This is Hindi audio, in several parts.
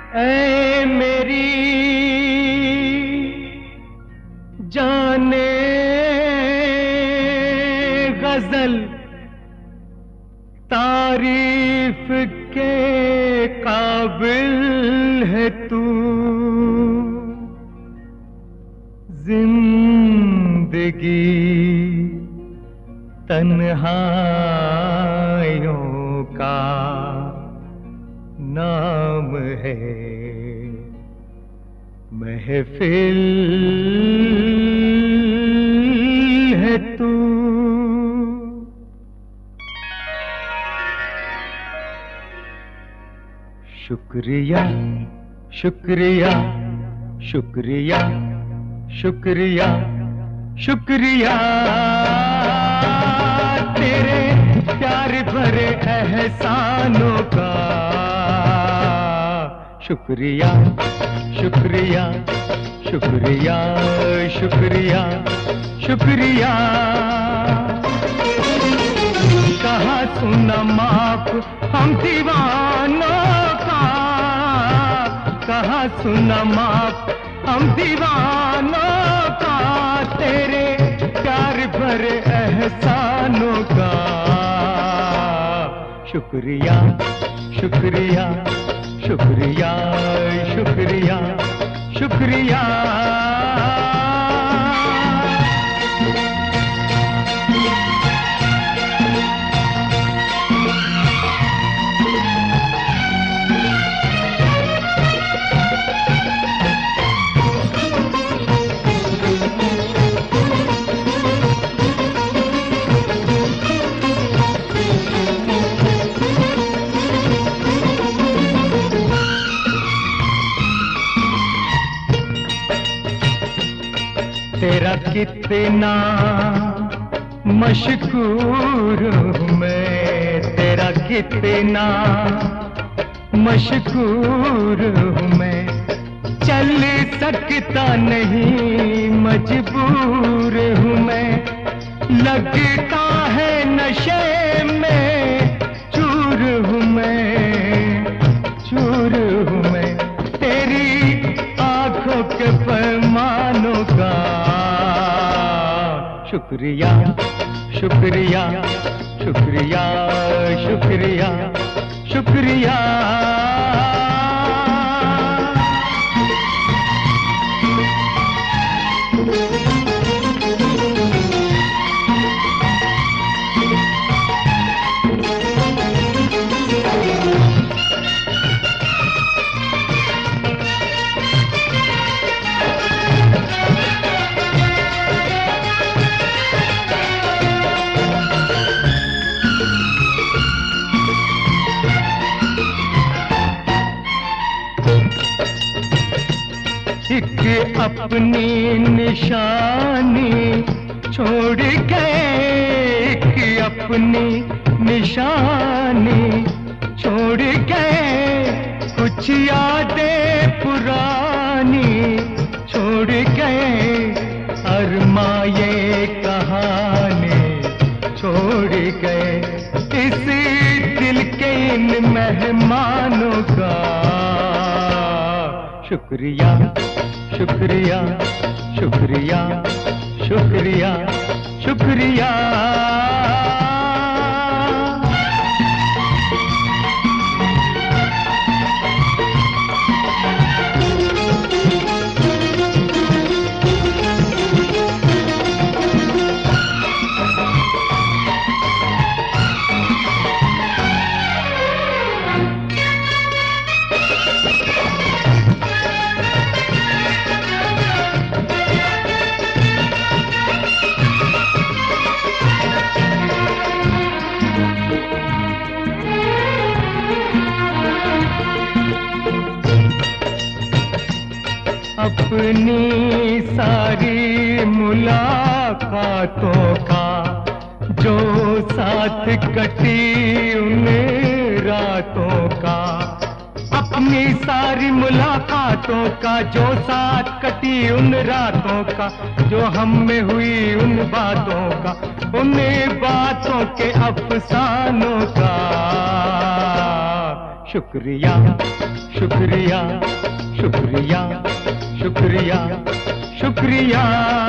ऐ मेरी जाने गजल तारीफ के काबिल है तू। जिंदगी तन्हाइयों का नाम है, महफिल है तू। शुक्रिया शुक्रिया शुक्रिया शुक्रिया शुक्रिया तेरे प्यार भरे एहसानों का। शुक्रिया शुक्रिया शुक्रिया शुक्रिया शुक्रिया। कहाँ सुना माप हम दीवानों का, कहाँ सुना माप हम दीवानों का, तेरे प्यार भरे एहसानों का। शुक्रिया शुक्रिया शुक्रिया शुक्रिया शुक्रिया। तेरा कितना मशकूर हूँ मैं, तेरा कितना मशकूर हूँ मैं। चल सकता नहीं मजबूर हूँ मैं, लगता है नशे में चूर हूँ मैं, चूर हूँ मैं। तेरी आंखों के पैमानों का। शुक्रिया शुक्रिया शुक्रिया शुक्रिया शुक्रिया। एक अपनी निशानी छोड़ गए, एक अपनी निशानी छोड़ गए। कुछ यादें पुरानी छोड़ गए, अरमां ये कहानी छोड़ गए। इस दिल के इन मेहमानों का। शुक्रिया शुक्रिया शुक्रिया शुक्रिया शुक्रिया। अपनी सारी मुलाकातों का जो साथ कटी उन रातों का, अपनी सारी मुलाकातों का जो साथ कटी उन रातों का, जो हम में हुई उन बातों का, उन बातों के अफसानों का। शुक्रिया शुक्रिया शुक्रिया शुक्रिया शुक्रिया।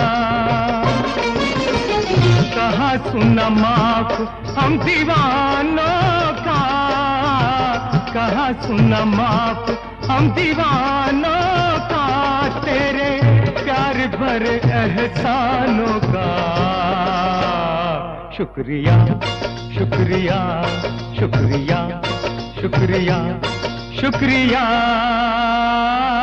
कहा सुना माफ हम दीवानों का, कहा सुना माफ हम दीवानों का, तेरे प्यार भरे एहसानों का। शुक्रिया शुक्रिया शुक्रिया शुक्रिया शुक्रिया।